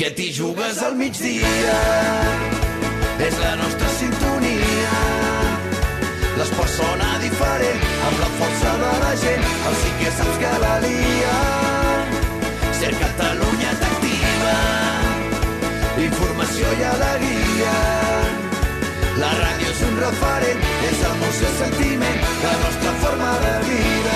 que t'hi jugues al migdia. És la nostra sintonia. L'esport sona diferent, amb la força de la gent. El sí que saps que la lia. Ser Catalunya t'activa. Informació i alegria. La ràdio és un referent, és emoció i sentiment, la nostra forma de vida.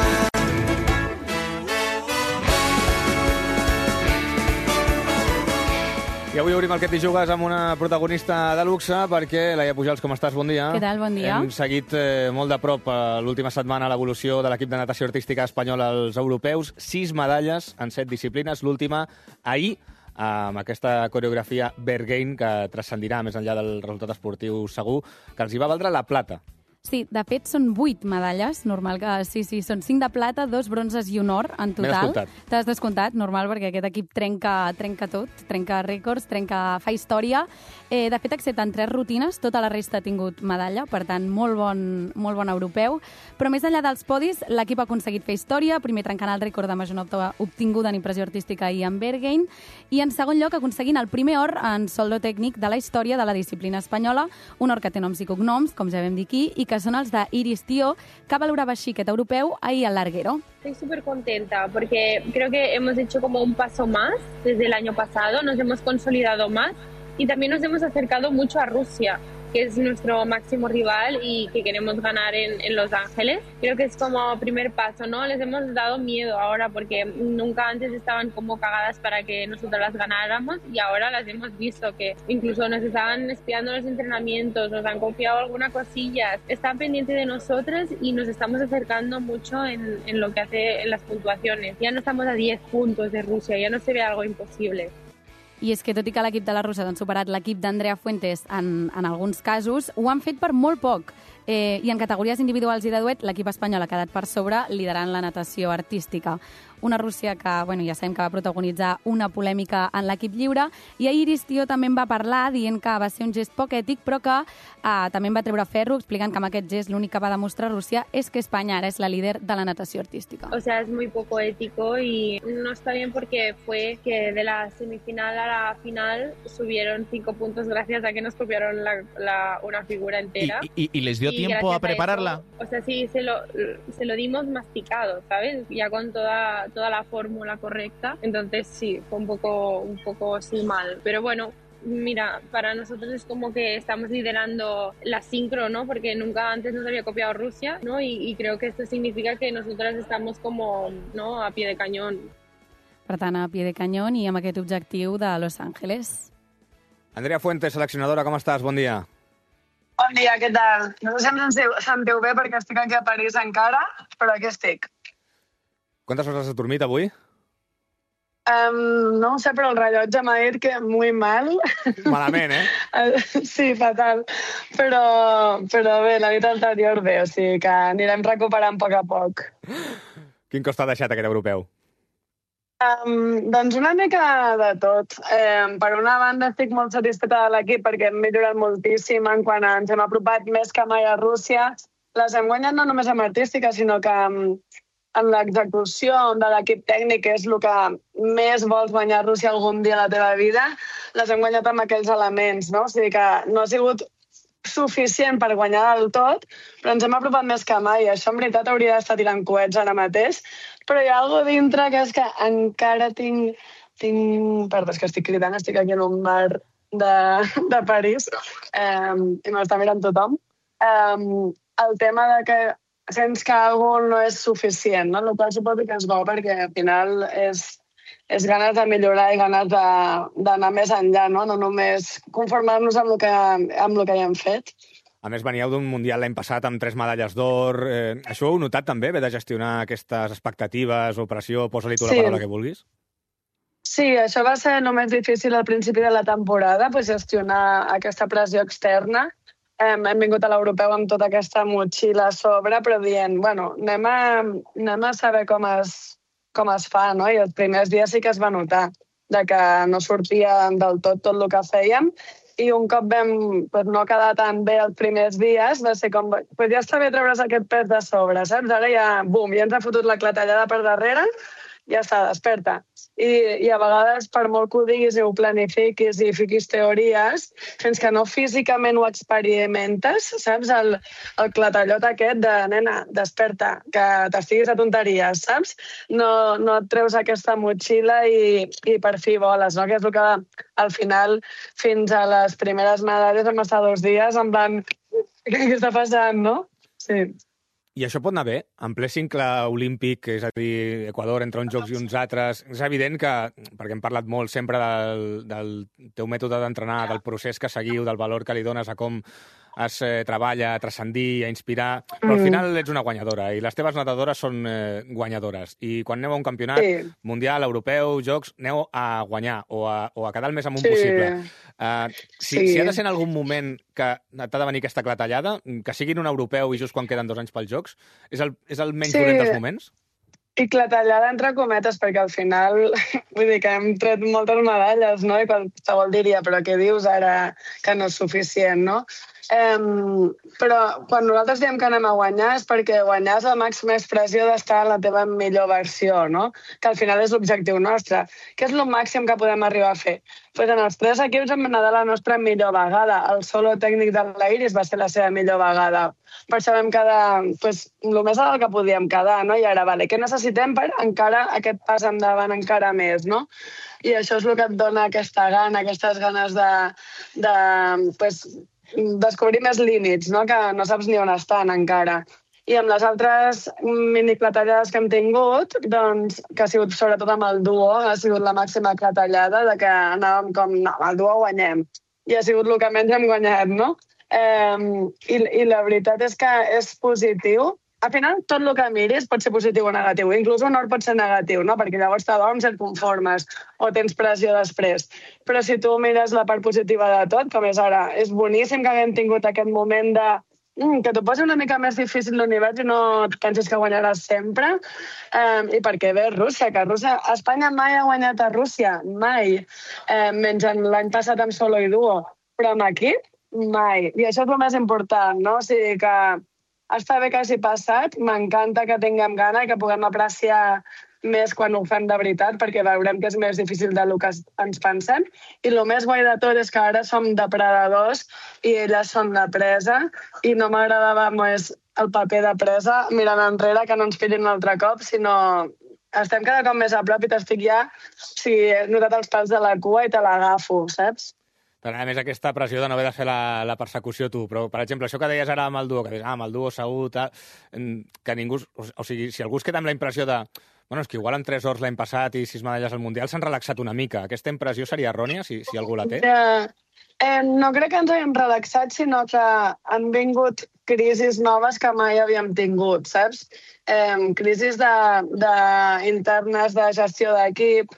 I avui obrim el Que t'hi jugues amb una protagonista de luxe, perquè, Laia Pujals, com estàs? Bon dia. Què tal? Bon dia. Hem seguit molt de prop l'última setmana l'evolució de l'equip de natació artística espanyol als europeus. 6 medalles en 7 disciplines, l'última ahir, amb aquesta coreografia Berghain, que transcendirà més enllà del resultat esportiu segur, que els hi va valdre la plata. Sí, de fet són 8 medalles, normal que sí, són 5 de plata, 2 bronzes i un or en total. M'he descomptat. T'has descomptat, normal, perquè aquest equip trenca tot, trenca rècords, fa història. De fet, excepte en 3 rutines, tota la resta ha tingut medalla, per tant, molt bon europeu. Però més enllà dels podis, l'equip ha aconseguit fer història, primer trencant el rècord de major nota obtinguda en impressió artística i en Berghain, i en segon lloc aconseguint el primer or en soldo tècnic de la història de la disciplina espanyola, un or que té noms i cognoms, com ja vam dir aquí, i que son els d'Iris Tío, que valorava així aquest europeu ahir al Larguero. Estoy súper contenta porque creo que hemos hecho como un paso más desde el año pasado, nos hemos consolidado más y también nos hemos acercado mucho a Rusia, que es nuestro máximo rival y que queremos ganar en Los Ángeles. Creo que es como primer paso, ¿no? Les hemos dado miedo ahora porque nunca antes estaban como cagadas para que nosotros las ganáramos y ahora las hemos visto que incluso nos estaban espiando los entrenamientos, nos han confiado alguna cosilla, están pendientes de nosotros y nos estamos acercando mucho en lo que hace en las puntuaciones. Ya no estamos a 10 puntos de Rusia, ya no se ve algo imposible. I és que, tot i que l'equip de la Russa han superat l'equip d'Andrea Fuentes en alguns casos, ho han fet per molt poc. I en categories individuals i de duet, l'equip espanyol ha quedat per sobre, liderant la natació artística. Una Rússia que, ja sabem que va protagonitzar una polèmica en l'equip lliure, i ahir Iris Tío també en va parlar, dient que va ser un gest poc ètic, però que també en va treure ferro, explicant que amb aquest gest l'únic que va demostrar Rússia és que Espanya ara és la líder de la natació artística. O sea, es muy poco ético y no está bien porque fue que de la semifinal a la final subieron 5 puntos gracias a que nos copiaron una figura entera. ¿Y les dio tiempo a prepararla? O sea, sí, se lo dimos masticado, ¿sabes? Ya con toda la fórmula correcta. Entonces sí, fue un poco sí mal. Pero bueno, mira, para nosotros es como que estamos liderando la sincro, ¿no? Porque nunca antes nos había copiado Rusia, ¿no? Y creo que esto significa que nosotras estamos como, ¿no?, a pie de cañón. Per tant, a pie de cañón i amb aquest objectiu de Los Ángeles. Andrea Fuentes, seleccionadora, com estàs? Bon dia. Bon dia, què tal? No sé si em sentiu bé perquè estic aquí a París encara, però aquí estic. Quantes hores has dormit avui? No ho sé, però el rellotge m'ha dit que muy mal. Malament, Sí, fatal. Però bé, la nit anterior bé, o sigui que anirem recuperant a poc. Quin cost t'ha deixat aquest europeu? Doncs una mica de tot. Per una banda estic molt satisfeta de l'equip perquè hem millorat moltíssim en quan ens hem apropat més que mai a Rússia. Les hem guanyat no només amb artística, sinó que en l'execució de l'equip tècnic, que és el que més vols guanyar a Rússia algun dia a la teva vida, les hem guanyat amb aquells elements, no? O sigui que no ha sigut suficient per guanyar del tot, però ens hem apropat més que mai. Això, en veritat, hauria d'estar tirant coets ara mateix, però hi ha alguna cosa dintre que és que encara tinc... Perdó, és que estic cridant, estic aquí en un bar de París i m'està mirant tothom. El tema de que sents que alguna no és suficient, no? El qual suposo que és bo perquè al final és ganes de millorar i ganes d'anar més enllà, no? No només conformar-nos amb el que ja hem fet. A més, veníeu d'un Mundial l'any passat amb 3 medalles d'or. Això ho heu notat també, haver de gestionar aquestes expectatives o pressió? Posa-li tu la paraula que vulguis. Sí, això va ser només difícil al principi de la temporada, gestionar aquesta pressió externa. Hem vingut a l'europeu amb tota aquesta motxilla a sobre, però dient, bueno, anem a saber com es fa, no? I els primers dies sí que es va notar de que no sortia del tot el que fèiem, i un cop vam no quedar tan bé els primers dies, va ser com, ja està bé treure's aquest pes de sobre, saps? Ara ja, bum, ja ens ha fotut la clatellada per darrere ja està, desperta. I a vegades, per molt que ho diguis i ho planifiquis i fiquis teories, fins que no físicament ho experimentes, saps? El clatallot aquest de, nena, desperta, que t'estiguis a tonteries, saps? No et treus aquesta motxilla i per fi voles, no? Que és el que al final, fins a les primeres medalles, vam estar 2 dies en plan, què està passant, no? Sí. I això pot anar bé? En ple cincle olímpic, és a dir, Equador, entre uns jocs i uns altres, és evident que, perquè hem parlat molt sempre del teu mètode d'entrenar, del procés que seguiu, del valor que li dones a com es treballa a transcendir, a inspirar, però al final ets una guanyadora i les teves nedadores són guanyadores. I quan aneu a un campionat mundial, europeu, jocs, aneu a guanyar o a quedar el més amunt possible. Si ha de ser en algun moment que t'ha de venir aquesta clatellada, que sigui en un europeu i just quan queden 2 anys pels jocs, és el menys dolent dels moments? I clatellada entre cometes, perquè al final, vull dir que hem tret moltes medalles, no? I qualsevol diria, però què dius ara que no és suficient, no? Però quan nosaltres diem que anem a guanyar és perquè guanyar és la màxima expressió d'estar en la teva millor versió, no? Que al final és l'objectiu nostre. Què és el màxim que podem arribar a fer? Pues en els 3 equips hem anat a la nostra millor vegada. El solo tècnic de l'Iris va ser la seva millor vegada. Per això vam quedar el més alt que podíem quedar, no? I ara, vale, què necessitem per encara aquest pas endavant encara més, no? I això és el que et dona aquesta gana, aquestes ganes de descobrir més límits, no? Que no saps ni on estan encara. I amb les altres miniclatellades que hem tingut, doncs, que ha sigut sobretot amb el duo, ha sigut la màxima clatellada de que anàvem com, no, amb el duo guanyem. I ha sigut el que menys hem guanyat, no? I la veritat és que és positiu. Al final, tot el que miris pot ser positiu o negatiu. Inclús un or pot ser negatiu, no? Perquè llavors t'adorms i et conformes o tens pressió després. Però si tu mires la part positiva de tot, com és ara, és boníssim que haguem tingut aquest moment de que t'ho posi una mica més difícil l'univers i no et penses que guanyaràs sempre. I perquè ve Rússia, que Espanya mai ha guanyat a Rússia, mai. Menys l'any passat amb solo i duo. Però amb equip, mai. I això és el més important, no? O sigui que està bé que hagi passat, m'encanta que tinguem gana i que puguem apreciar més quan ho fem de veritat, perquè veurem que és més difícil del que ens pensem. I el més guai de tot és que ara som depredadors i elles són de presa, i no m'agradava més el paper de presa mirant enrere que no ens pilin un altre cop, sinó estem cada cop més a prop i t'estic ja, he notat els pèls de la cua i te l'agafo, saps? A més, aquesta pressió de no haver de fer la persecució tu, però, per exemple, això que deies ara amb el duo, que deies, amb el duo segur, que ningú... O sigui, si algú es queda amb la impressió de... Bueno, és que igual en 3 ors l'any passat i 6 medalles al Mundial s'han relaxat una mica. Aquesta impressió seria errònia, si algú la té? No crec que ens haguem relaxat, sinó que han vingut crisis noves que mai havíem tingut, saps? Crisis internes de gestió d'equip,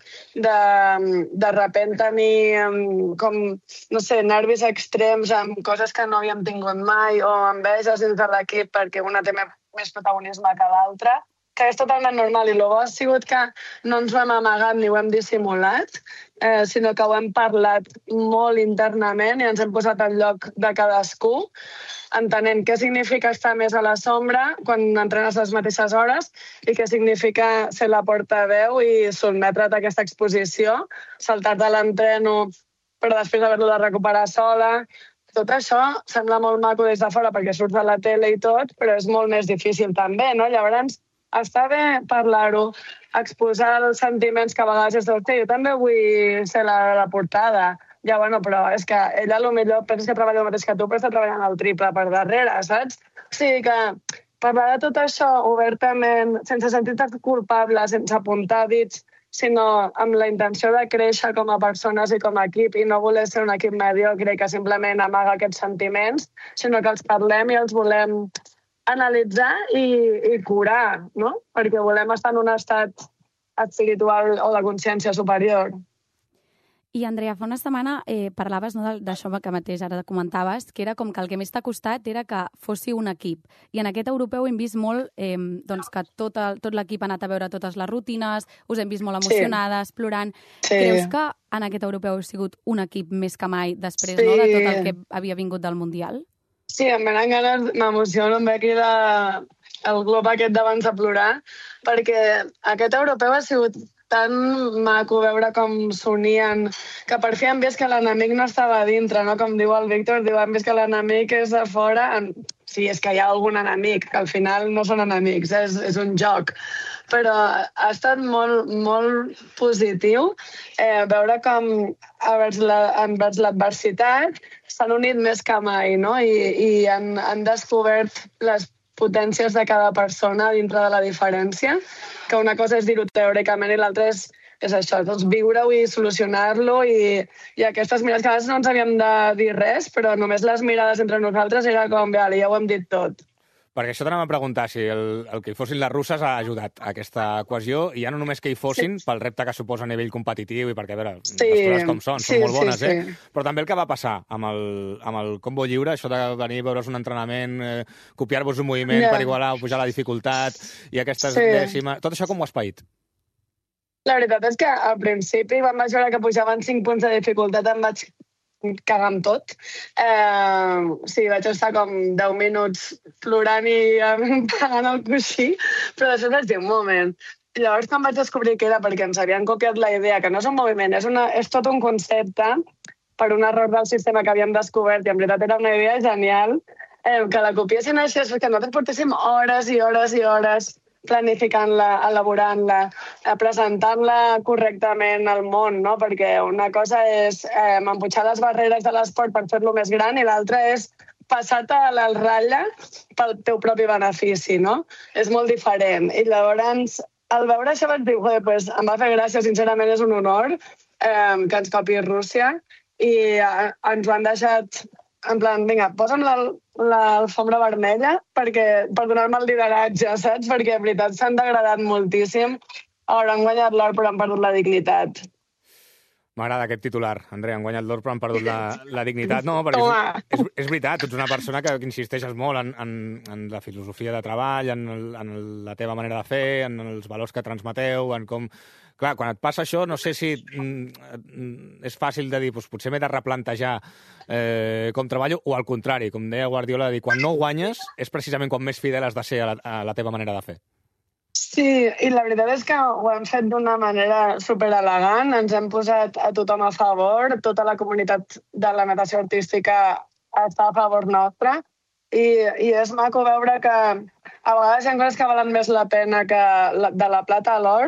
de repent tenir com, no sé, nervis extrems amb coses que no havíem tingut mai o enveges dins de l'equip perquè una té més protagonisme que l'altra, que és totalment normal, i el bo ha sigut que no ens ho hem amagat ni ho hem dissimulat, sinó que ho hem parlat molt internament i ens hem posat al lloc de cadascú, entenent què significa estar més a la sombra quan entrenes les mateixes hores i què significa ser la portaveu i sotmetre't a aquesta exposició, saltar-te l'entreno però després haver-lo de recuperar sola. Tot això sembla molt maco des de fora perquè surts de la tele i tot, però és molt més difícil també, no? Llavors, està bé parlar-ho, exposar els sentiments que a vegades és d'hosti, jo també vull ser la portada. Ja, bueno, però és que ella potser pensa que treballa el mateix que tu, però està treballant el triple per darrere, saps? O sigui que parlar de tot això obertament, sense sentir-te culpable, sense apuntar dits, sinó amb la intenció de créixer com a persones i com a equip i no voler ser un equip mediocre que simplement amaga aquests sentiments, sinó que els parlem i els volem analitzar i curar, no? Perquè volem estar en un estat espiritual o de consciència superior. I, Andrea, fa una setmana parlaves d'això que mateix ara comentaves, que era com que el que més t'ha costat era que fóssiu un equip. I en aquest europeu hem vist molt que tot l'equip ha anat a veure totes les rutines, us hem vist molt emocionades, plorant. Sí. Creus que en aquest europeu ha sigut un equip més que mai després de tot el que havia vingut del Mundial? Sí, em venen ganes, m'emociono, em ve aquí el glob aquest d'abans de plorar, perquè aquest europeu ha sigut tan maco veure com s'unien, que per fi han vist que l'enemic no estava a dintre, no? Com diu el Víctor, han vist que l'enemic és a fora. Sí, és que hi ha algun enemic, que al final no són enemics, és un joc. Però ha estat molt, molt positiu veure com envers l'adversitat s'han unit més que mai, no? I han descobert les potències de cada persona dintre de la diferència, que una cosa és dir-ho teòricament i l'altra és això, doncs viure-ho i solucionar-lo i aquestes mirades que a vegades no ens havíem de dir res, però només les mirades entre nosaltres era com, vale, ja ho hem dit tot. Perquè això t'anem a preguntar si el que hi fossin les russes ha ajudat a aquesta cohesió, i ja no només que hi fossin pel repte que suposa a nivell competitiu i perquè, a veure, les coses com són molt bones, però també el que va passar amb el combo lliure, això de venir a veure's un entrenament, copiar-vos un moviment per igualar o pujar la dificultat i aquestes dècimes... Tot això com ho has paït? La veritat és que al principi vam veure que pujaven 5 punts de dificultat, em vaig cagar amb tot. Sí, vaig estar com 10 minuts plorant i pagant el coixí, però després vaig dir un moment. Llavors, quan vaig descobrir què era, perquè ens havien copiat la idea, que no és un moviment, és tot un concepte per un error del sistema que havíem descobert, i en veritat era una idea genial, que la copiessin així, és que nosaltres portéssim hores i hores i hores planificant-la, elaborant-la, presentant-la correctament al món, no? Perquè una cosa és empujar les barreres de l'esport per fer-lo més gran i l'altra és passar-te a la ratlla pel teu propi benefici, no? És molt diferent. I llavors, al veure això vaig dir, pues, em va fer gràcia, sincerament és un honor que ens copi Rússia i ens ho han deixat en plan, vinga, posa'm l'alfombra vermella per donar-me el lideratge, saps? Perquè, en veritat, s'han degradat moltíssim. Ara han guanyat l'or, però han perdut la dignitat. M'agrada aquest titular, Andrea, han guanyat l'or, però han perdut la dignitat. No, perquè és veritat, tu ets una persona que insisteixes molt en la filosofia de treball, en la teva manera de fer, en els valors que transmeteu, en com... Clar, quan et passa això, no sé si és fàcil de dir, doncs potser m'he de replantejar com treballo, o al contrari, com deia Guardiola, de dir, quan no guanyes és precisament quan més fidel has de ser a la teva manera de fer. Sí, i la veritat és que ho hem fet d'una manera superelegant, ens hem posat a tothom a favor, tota la comunitat de la natació artística està a favor nostre, i és maco veure que a vegades hi ha coses que valen més la pena que de la plata a l'or.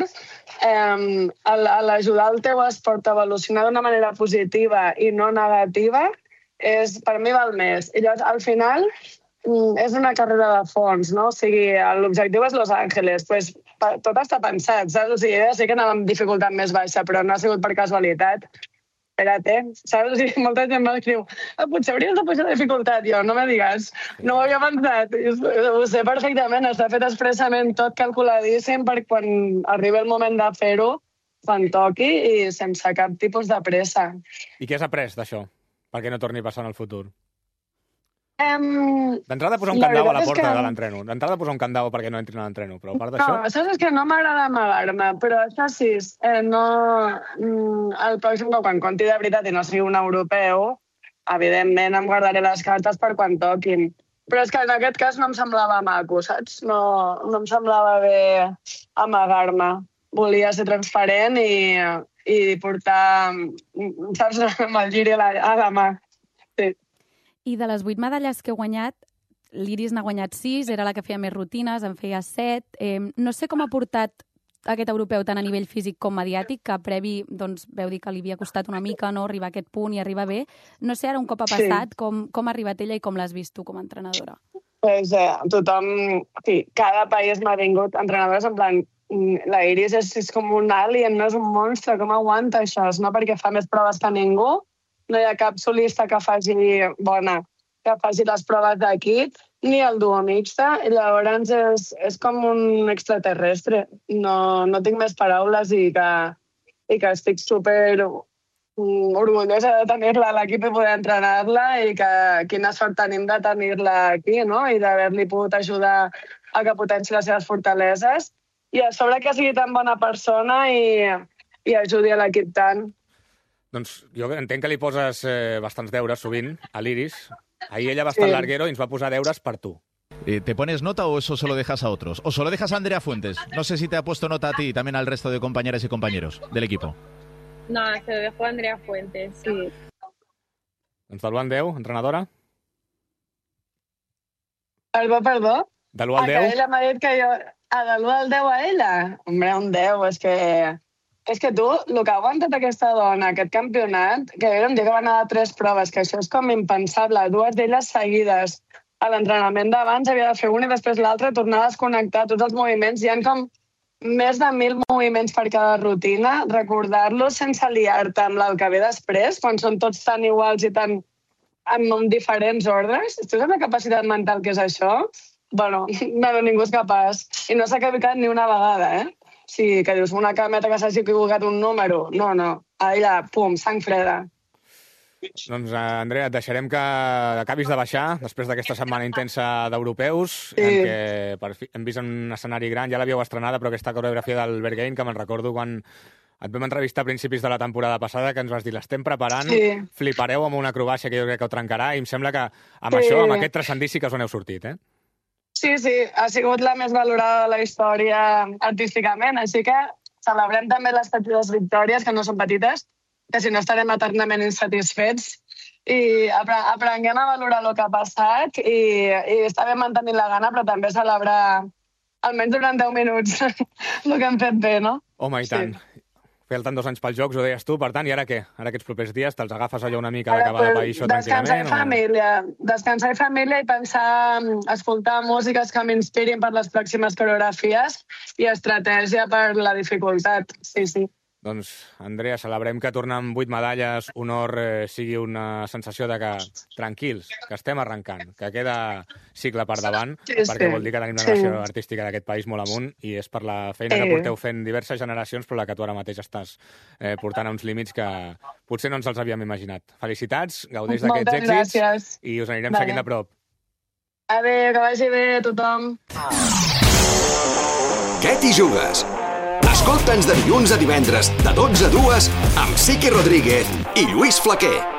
L'ajudar el teu esport a evolucionar d'una manera positiva i no negativa per mi val més. I llavors, al final, és una carrera de fons, no? O sigui, l'objectiu és Los Angeles, pues, tot està pensat, saps? O sigui, sí que anava amb dificultat més baixa, però no ha sigut per casualitat. Espera't, saps? O sigui, molta gent m'escriu, potser hauries de pujar la dificultat. Jo, no me digues, no ho havia pensat. Ho sé perfectament, està fet expressament tot calculadíssim per quan arribi el moment de fer-ho, quan toqui i sense cap tipus de pressa. I què has après d'això? Perquè no torni a passar en el futur? D'entrada posar un candau a la porta de l'entreno. D'entrada posar un candau perquè no entrin a l'entreno, però a part d'això... No, saps que no m'agrada amagar-me, però això sí, el pròxim cop, quan conti de veritat i no sigui un europeu, evidentment em guardaré les cartes per quan toquin. Però és que en aquest cas no em semblava maco, saps? No em semblava bé amagar-me. Volia ser transparent i portar, saps, amb el giri a la mà. Sí. I de les 8 medalles que he guanyat, l'Iris n'ha guanyat 6, era la que feia més rutines, en feia 7. No sé com ha portat aquest europeu tant a nivell físic com mediàtic, que previ doncs, veu dir que li havia costat una mica no arribar a aquest punt i arribar bé. No sé ara un cop ha passat, com ha arribat ella i com l'has vist tu com a entrenadora. Pues, tothom, sí, cada país m'ha vingut entrenadors en plan, la Iris és com un alien, no és un monstre, com aguanta això? No perquè fa més proves que ningú, no hi ha cap solista que faci les proves d'equip, ni el duo mixta, i llavors és com un extraterrestre. No tinc més paraules i que estic super orgullosa de tenir-la a l'equip i poder entrenar-la i que quina sort tenim de tenir-la aquí, no? I d'haver-li pogut ajudar a que potenci les seves fortaleses i a sobre que sigui tan bona persona i ajudi a l'equip tant. Doncs jo entenc que li poses bastants deures sovint a l'Iris. Ahir ella va estar al larguero i ens va posar deures per tu. ¿Te pones nota o eso se lo dejas a otros? ¿O se lo dejas a Andrea Fuentes? No sé si te ha puesto nota a ti y también al resto de compañeras y compañeros del equipo. No, se lo dejo a Andrea Fuentes, sí. Doncs de l'1 al 10, entrenadora? Perdó? De l'1 al 10? Que ella m'ha dit que jo... de l'1 al 10 a ella? Hombre, un 10, és que tu, el que ha aguantat aquesta dona, aquest campionat, que era un dia que va anar a 3 proves, que això és com impensable, 2 d'elles seguides. A l'entrenament d'abans havia de fer una i després l'altra, tornar a desconnectar tots els moviments. Hi ha com més de 1.000 moviments per cada rutina. Recordar-los sense liar-te amb el que ve després, quan són tots tan iguals i tan amb diferents ordres. Tu saps la capacitat mental que és això? Bueno, ningú és capaç. I no s'ha equivocat ni una vegada, Sí, que dius una cameta que s'hagi equivocat un número. No. Allà, pum, sang freda. Doncs, Andrea, et deixarem que acabis de baixar després d'aquesta setmana intensa d'europeus, en què hem vist un escenari gran, ja l'havíeu estrenada, però aquesta coreografia del Berghain, que me'n recordo quan et vam entrevistar a principis de la temporada passada, que ens vas dir, l'estem preparant, flipareu amb una acrobàcia que jo crec que ho trencarà, i em sembla que amb això, amb aquest transcendí, sí que us n'heu sortit, Sí, ha sigut la més valorada de la història artísticament, així que celebrem també les petites victòries, que no són petites, que si no estarem eternament insatisfets, i aprenguem a valorar el que ha passat i està bé mantenir la gana, però també celebrar almenys durant 10 minuts el que hem fet bé, no? Home, i tant. Falten 2 anys pels Jocs, ho deies tu, per tant, i ara què? Ara aquests propers dies te'ls agafes allò una mica d'acabar de pair això tranquil·lament? Descansar i família i pensar, escoltar músiques que m'inspirin per les pròximes coreografies i estratègia per la dificultat, sí. Doncs, Andrea, celebrem que tornar amb 8 medalles, honor sigui una sensació de que tranquils, que estem arrencant, que queda cicle per davant, perquè vol dir que tenim la nació artística d'aquest país molt amunt i és per la feina que porteu fent diverses generacions, però la que tu ara mateix estàs portant a uns límits que potser no ens els havíem imaginat. Felicitats, gaudeix d'aquests èxits i us anirem seguint de prop. Adéu, que vagi bé a tothom. Què t'hi jugues? Escolta'ns de dilluns a divendres, de 12 a 2, amb Siqui Rodríguez i Lluís Flaquer.